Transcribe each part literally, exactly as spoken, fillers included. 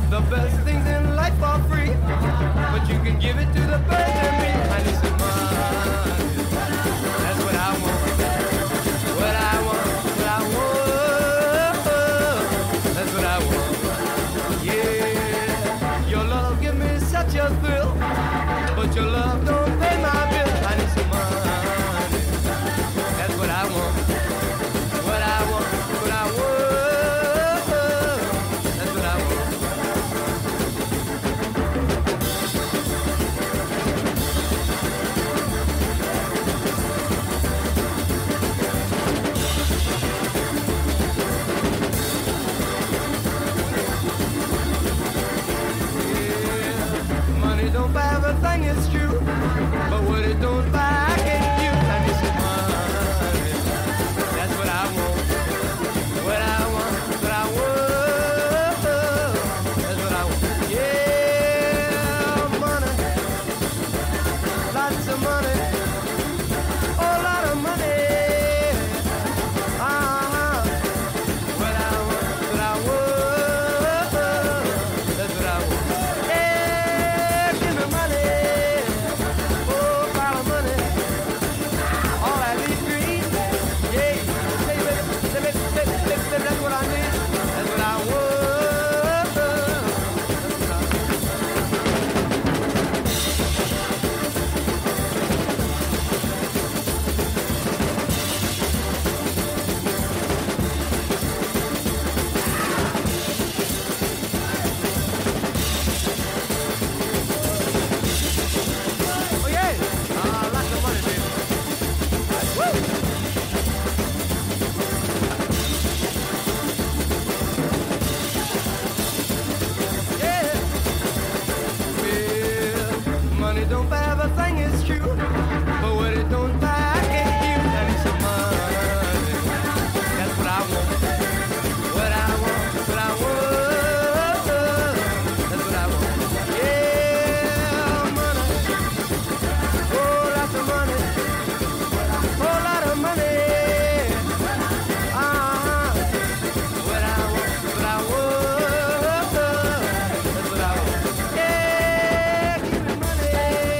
The best things in life are free, but you can give it to the birds and me. I need some money. That's what I want. What I want. What I want. That's what I want. Yeah. Your love give me such a thrill, but your love don't pay my bill. I need some money. That's what I want. What I want. What I want. Don't buy everything, it's true, but what it don't buy, I can't use. I need some money. That's what I want. What I want, what I want. That's what I want. Yeah, money. Lots of money. Oh, lot of money. Uh-huh. What I want, what I want. That's what I want. That's what I need. That's what I want. Oh yeah, uh, lots of money, baby. Woo! Don't buy everything, it's true, but what it don't buy, I can't use. I need some money. That's what I want. What I want, what I want. That's what I want. Yeah, money. Oh, lots of money. Oh, lot of money. Uh-huh. What I want, what I want. That's what I want. Yeah, give me money.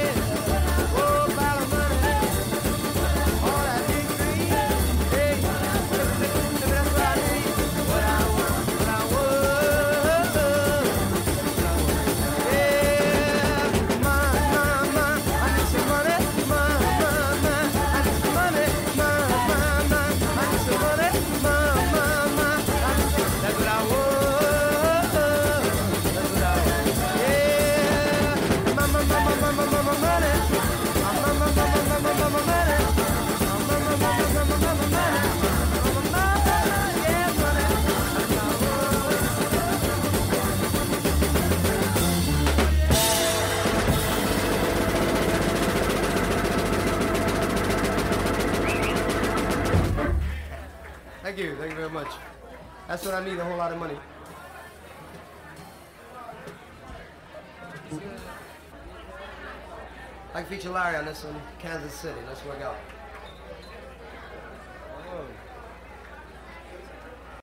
Thank you, thank you very much. That's what I need, a whole lot of money. I can feature Larry on this one, Kansas City. Let's work out.